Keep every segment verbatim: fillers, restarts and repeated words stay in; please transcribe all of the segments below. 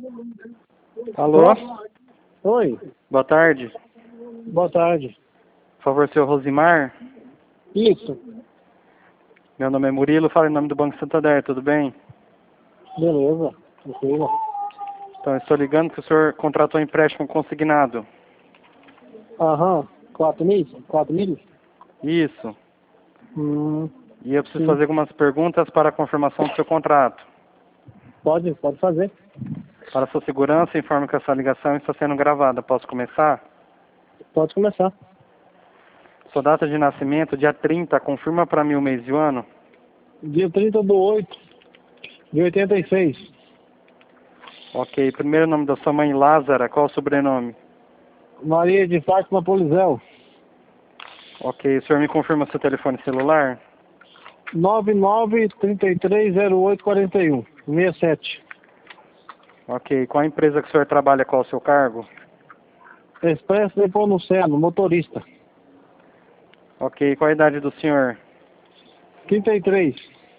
Alô? Oi, Boa tarde. boa tarde. Por favor, senhor Rosimar. Isso, Meu nome é Murilo, falo em nome do Banco Santander, tudo bem? beleza, tranquilo. Então, eu estou ligando que o senhor contratou um empréstimo consignado. Aham, quatro mil? Quatro mil? Isso. Hum, E eu preciso sim. fazer algumas perguntas para a confirmação do seu contrato. Pode, pode fazer. Para sua segurança, informo que essa ligação está sendo gravada. Posso começar? Pode começar. Sua data de nascimento, dia trinta, confirma para mim o mês e o ano. Dia trinta do oito de oitenta e seis. Ok. Primeiro nome da sua mãe, Lázara. Qual o sobrenome? Maria de Fátima Polizel. Ok. O senhor me confirma seu telefone celular? nove nove três três zero oito quatro um. sessenta e sete. Ok. Qual a empresa que o senhor trabalha? Qual o seu cargo? Expresso Nepomuceno, motorista. Ok. Qual a idade do senhor? trinta e três.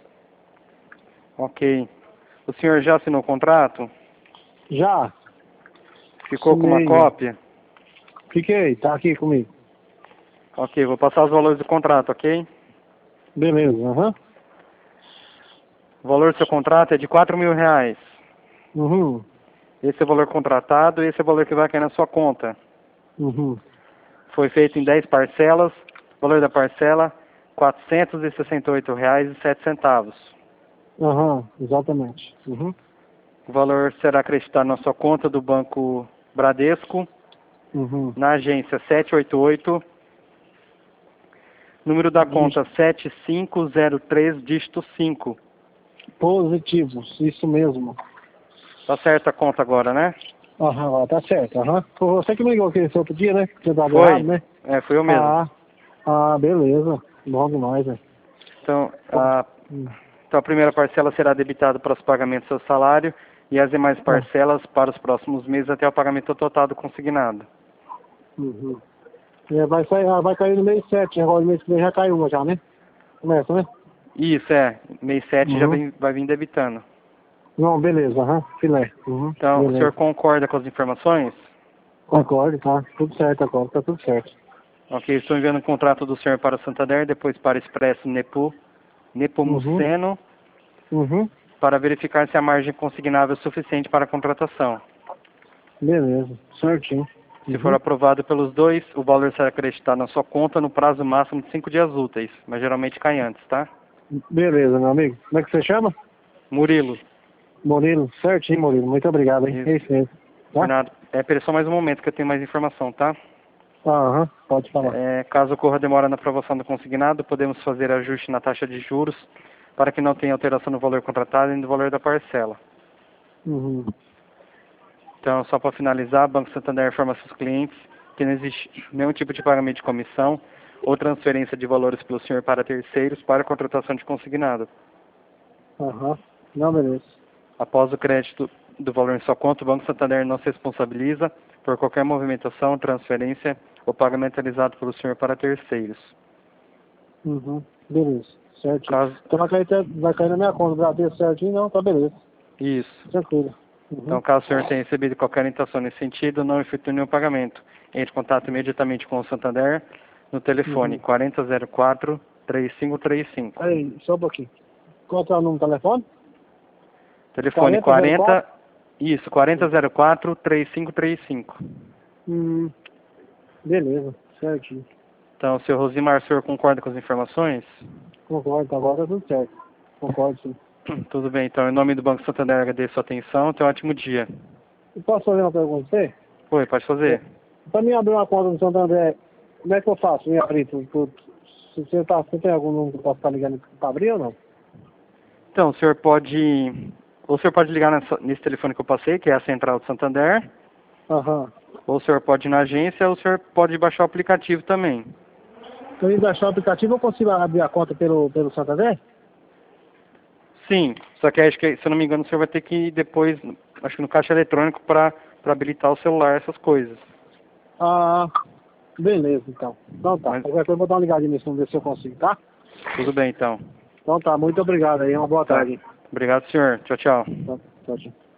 Ok. O senhor já assinou o contrato? Já. Ficou com uma Assinei. cópia? Fiquei, tá aqui comigo. Ok. Vou passar os valores do contrato, ok? Beleza, aham. O valor do seu contrato é de quatro mil reais. Uhum. Esse é o valor contratado e esse é o valor que vai cair na sua conta. Uhum. Foi feito em dez parcelas. O valor da parcela, quatrocentos e sessenta e oito reais e sete centavos. Aham, exatamente. Uhum. O valor será acreditado na sua conta do Banco Bradesco, Uhum. na agência setecentos e oitenta e oito, número da Dígito. conta sete cinco zero três, dígito cinco. Positivos, isso mesmo. Tá certa a conta agora, né? Aham, tá certo, aham. Foi você que me ligou aqui esse outro dia, né? Que tinha dado errado, Foi? né? É, fui eu mesmo. Ah, ah, beleza. Bom demais, né? Então, a, Hum. então, a primeira parcela será debitada para os pagamentos do seu salário e as demais Ah, parcelas para os próximos meses até o pagamento total do consignado. uhum. É, vai, sair, ah, vai cair no mês sete, agora no mês que vem já caiu uma já, né? Começa, né? Isso, é. Mês sete já Uhum. vem, vai vir debitando. Não, beleza, aham. Filé. Uhum. Então, o senhor Beleza. concorda com as informações? Concordo, tá? Tudo certo agora, tá tudo certo. Ok, estou enviando o contrato do senhor para o Santander, depois para o Expresso Nepo, Uhum. Nepomuceno, Uhum. para verificar se a margem consignável é suficiente para a contratação. Beleza, certinho. Se for Uhum. aprovado pelos dois, o valor será acreditado na sua conta no prazo máximo de cinco dias úteis, mas geralmente cai antes, tá? Beleza, meu amigo. Como é que você chama? Murilo, Murilo. Certinho, Murilo. Muito obrigado, hein? isso. É isso mesmo. De Tá? nada. É, pera só mais um momento que eu tenho mais informação, tá? Aham, pode falar. É, caso ocorra demora na aprovação do consignado, podemos fazer ajuste na taxa de juros para que não tenha alteração no valor contratado e no valor da parcela. Uhum. Então, só para finalizar, o Banco Santander informa seus clientes que não existe nenhum tipo de pagamento de comissão ou transferência de valores pelo senhor para terceiros para a contratação de consignado. Aham. Não, beleza. Após o crédito do valor em sua conta, o Banco Santander não se responsabiliza por qualquer movimentação, transferência ou pagamento realizado pelo senhor para terceiros. Uhum. Beleza. Certinho. Caso... Então vai cair, até- vai cair na minha conta, Bradesco certinho, não? Tá beleza. Isso. Tranquilo. Uhum. Então, caso o senhor tenha recebido qualquer orientação nesse sentido, não efetue nenhum pagamento. Entre em contato imediatamente com o Santander no telefone Uhum. quarenta zero quatro, três cinco três cinco. Aí, só um pouquinho. Qual que é o número do telefone? Telefone quarenta zero quarenta, quatro? isso, quarenta zero quatro, três cinco três cinco. Hum. Beleza. Certinho. Então, senhor Rosimar, o senhor concorda com as informações? Concordo, agora tá tudo certo. Concordo, sim. Tudo bem, então, em nome do Banco Santander, agradeço a sua atenção. Tenha um ótimo dia. E posso fazer uma pergunta pra você? Oi, pode fazer. Para mim abrir uma conta no Santander, como é que eu faço? Me abrir tudo, tudo. Se você, tá, você tem algum número que eu posso estar ligando para abrir ou não? Então, o senhor pode... Ou o senhor pode ligar nessa, nesse telefone que eu passei, que é a central do Santander. Aham. Ou o senhor pode ir na agência, ou o senhor pode baixar o aplicativo também. Se eu baixar o aplicativo, eu consigo abrir a conta pelo, pelo Santander? Sim, só que acho que, se eu não me engano, o senhor vai ter que ir depois, acho que no caixa eletrônico, para habilitar o celular, essas coisas. Ah, beleza, então. Então tá. Mas Qualquer coisa eu vou dar uma ligadinha nisso, vamos ver se eu consigo, tá? tudo bem, então. Então tá, muito obrigado aí, uma boa Tá. tarde. Obrigado, senhor. Tchau, tchau. Tá, tchau, tchau.